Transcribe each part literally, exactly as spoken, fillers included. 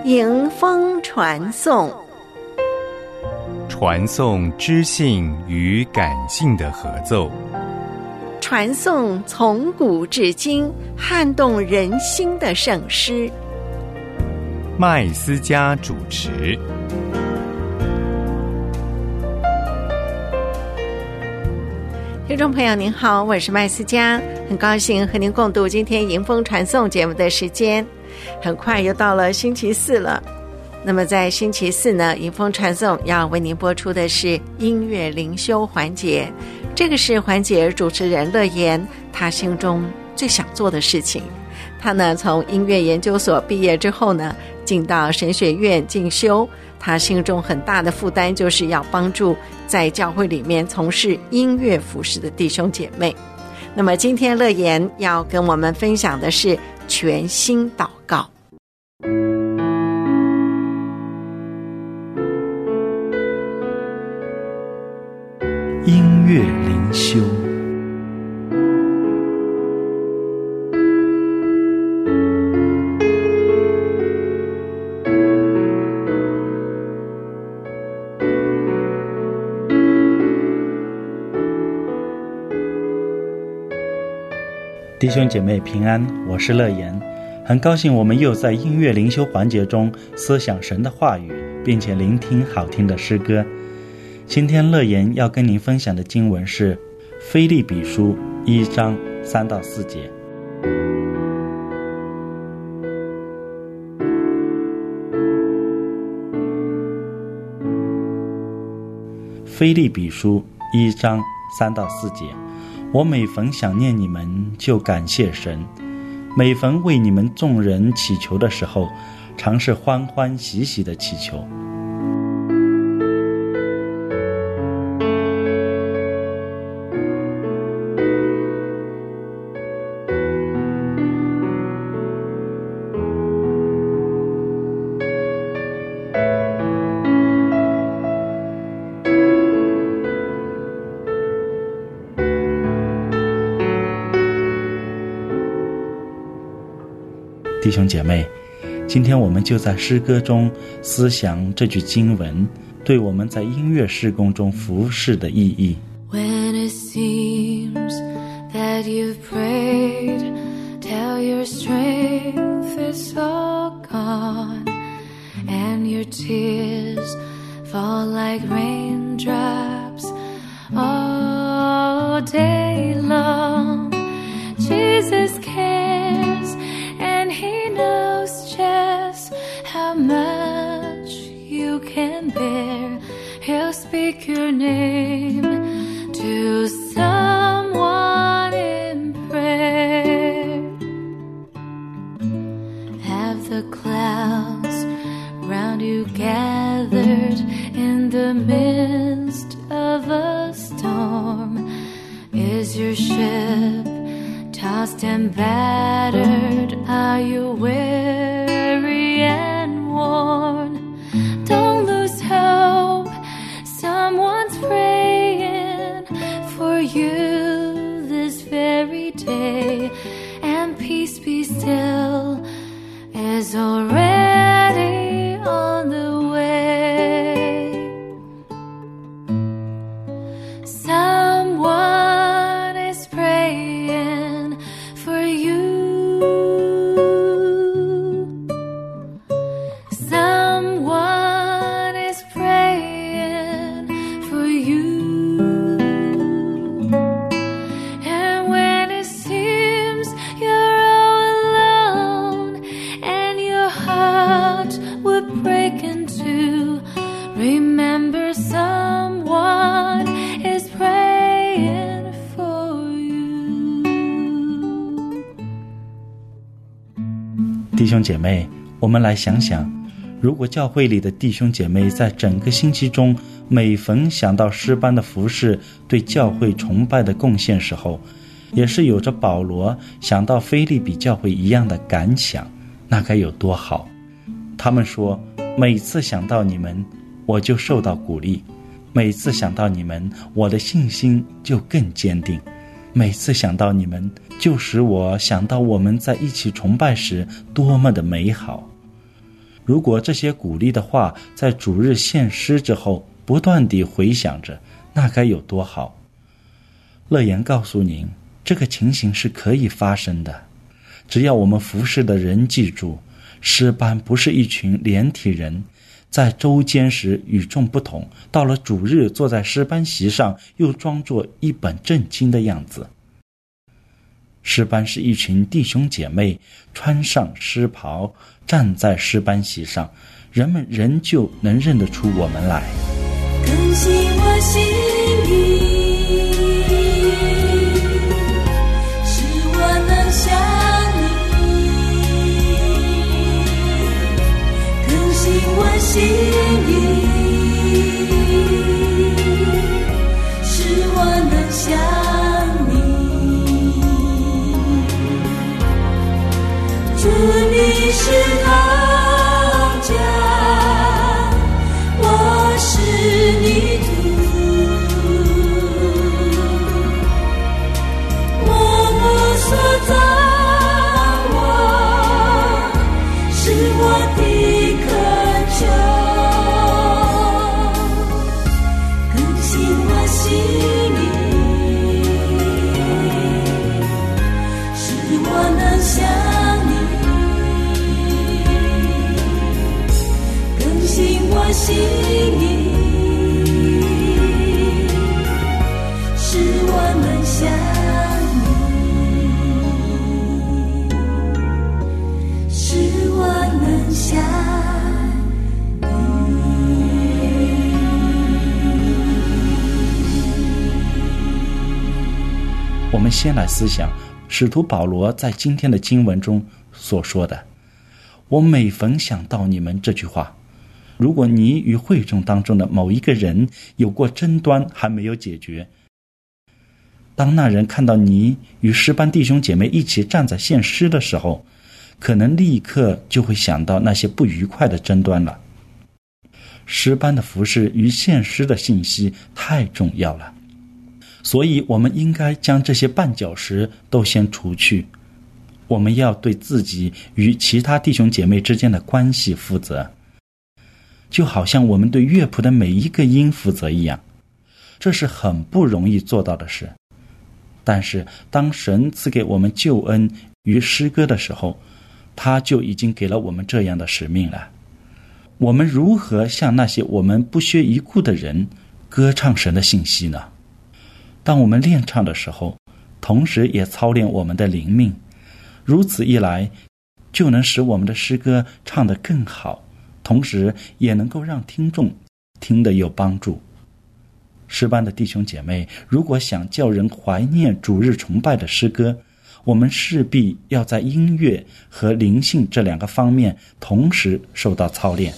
迎风传颂， 传颂知性与感性的合奏， 传颂从古至今撼动人心的圣诗。 麦斯嘉主持。 听众朋友您好，我是麦斯嘉，很高兴和您共度今天迎风传颂节目的时间。很快又到了星期四了，那么在星期四呢，迎风传颂要为您播出的是音乐灵修环节。这个是环节主持人乐言他心中最想做的事情。他呢从音乐研究所毕业之后呢，进到神学院进修，他心中很大的负担就是要帮助在教会里面从事音乐服事的弟兄姐妹。那么今天乐言要跟我们分享的是全心祷告。 音乐灵修，弟兄姐妹平安，我是乐言，很高兴我们又在音乐灵修环节中思想神的话语，并且聆听好听的诗歌。今天乐言要跟您分享的经文是腓立比书一章三到四节。腓立比书一章三到四节，我每逢想念你们，就感谢神；每逢为你们众人祈求的时候，常是欢欢喜喜的祈求。弟兄姐妹，今天我们就在诗歌中思想这句经文对我们在音乐事工中服事的意义。 When it seems that you've prayed till your strength is all gone, and your tears fall like raindrops all day long, Jesus cares, and He knows just how much you can bear. He'll speak your name to someone in prayer. Have the clouds round you gathered in the midst of a storm? Is your ship tossed and battered? Are you weary and worn? Don't lose hope, someone's praying for you this very day. And peace be still is already on the way. Someone is praying for you. Someone is praying for you. And when it seems you're all alone and your heart would break in two, remember someone is praying for you. 弟兄姐妹，我们来想想，如果教会里的弟兄姐妹在整个星期中每逢想到诗班的服事对教会崇拜的贡献时候，也是有着保罗想到腓立比教会一样的感想，那该有多好。他们说，每次想到你们，我就受到鼓励；每次想到你们，我的信心就更坚定；每次想到你们，就使我想到我们在一起崇拜时多么的美好。 如果这些鼓励的话在主日献诗之后不断地回响着，那该有多好。乐言告诉您，这个情形是可以发生的，只要我们服侍的人记住，诗班不是一群连体人，在周间时与众不同，到了主日坐在诗班席上又装作一本正经的样子。诗班是一群弟兄姐妹，穿上诗袍，站在诗班席上，人们仍旧能认得出我们来。 更新我心意，使我能像你。更新我心意，使我能像你。主，你是堂家，我是泥土，默默塑造我，是我的恳求，更新我心意，使我能像你。我心意，使我能像你，使我能像你。我们先来思想使徒保罗在今天的经文中所说的，我每逢想到你们这句话。如果你与会众当中的某一个人有过争端还没有解决，当那人看到你与诗班弟兄姐妹一起站在献诗的时候，可能立刻就会想到那些不愉快的争端了。诗班的服事与献诗的信息太重要了，所以我们应该将这些绊脚石都先除去。我们要对自己与其他弟兄姐妹之间的关系负责，就好像我们对乐谱的每一个音负责一样，这是很不容易做到的事。但是当神赐给我们救恩与诗歌的时候，他就已经给了我们这样的使命了。我们如何向那些我们不屑一顾的人歌唱神的信息呢？当我们练唱的时候，同时也操练我们的灵命，如此一来就能使我们的诗歌唱得更好，同时也能够让听众听得有帮助。诗班的弟兄姐妹，如果想叫人怀念主日崇拜的诗歌，我们势必要在音乐和灵性这两个方面同时受到操练。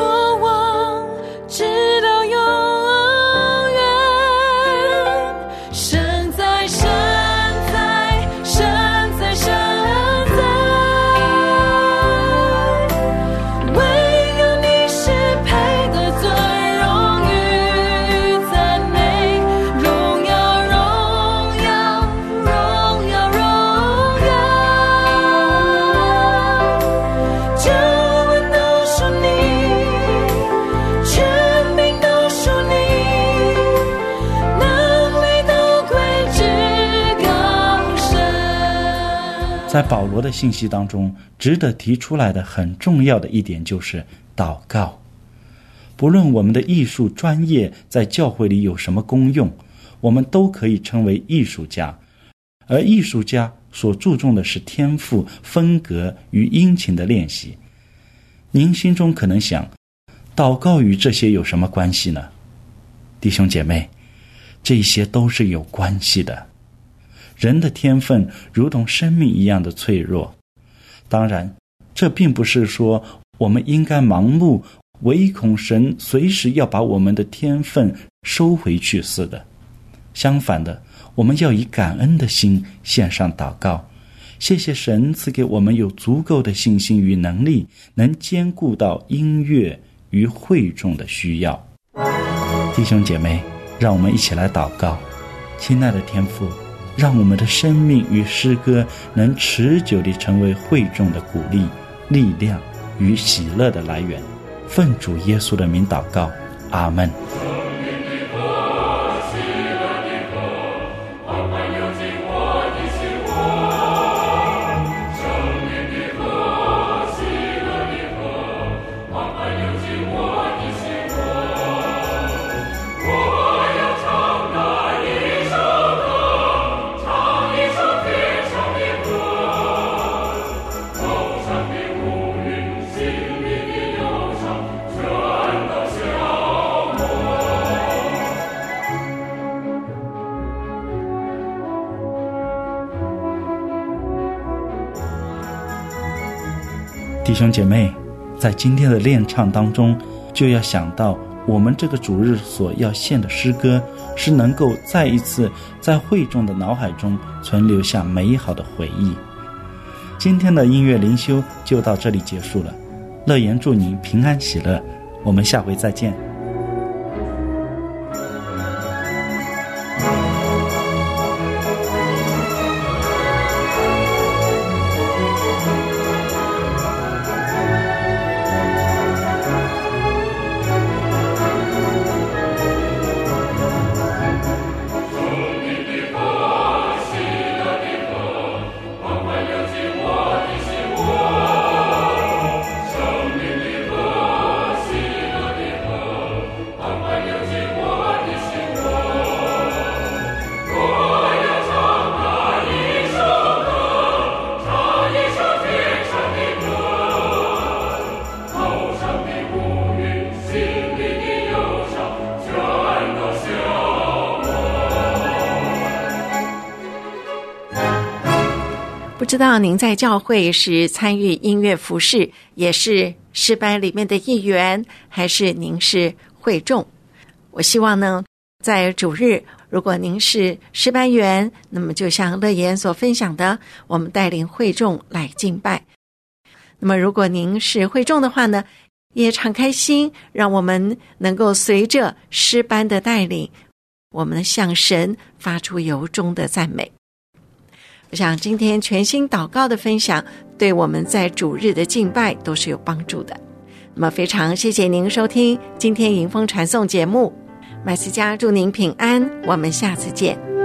是在保罗的信息当中，值得提出来的很重要的一点就是祷告。不论我们的艺术专业在教会里有什么功用，我们都可以称为艺术家，而艺术家所注重的是天赋、风格与殷勤的练习。您心中可能想，祷告与这些有什么关系呢？弟兄姐妹，这些都是有关系的。人的天分如同生命一样的脆弱，当然，这并不是说我们应该盲目，唯恐神随时要把我们的天分收回去似的。相反的，我们要以感恩的心献上祷告，谢谢神赐给我们有足够的信心与能力，能兼顾到音乐与会众的需要。弟兄姐妹，让我们一起来祷告。亲爱的天父，让我们的生命与诗歌能持久地成为会众的鼓励、力量与喜乐的来源。奉主耶稣的名祷告，阿们。弟兄姐妹，在今天的练唱当中，就要想到我们这个主日所要献的诗歌，是能够再一次在会众的脑海中存留下美好的回忆。今天的音乐灵修就到这里结束了，乐言祝您平安喜乐，我们下回再见。 不知道您在教会是参与音乐服事，也是诗班里面的一员，还是您是会众？我希望呢，在主日，如果您是诗班员，那么就像乐言所分享的，我们带领会众来敬拜。那么如果您是会众的话呢，也敞开心，让我们能够随着诗班的带领，我们向神发出由衷的赞美。我想今天全心祷告的分享，对我们在主日的敬拜都是有帮助的。那么非常谢谢您收听今天迎风传颂节目，麦斯家祝您平安，我们下次见。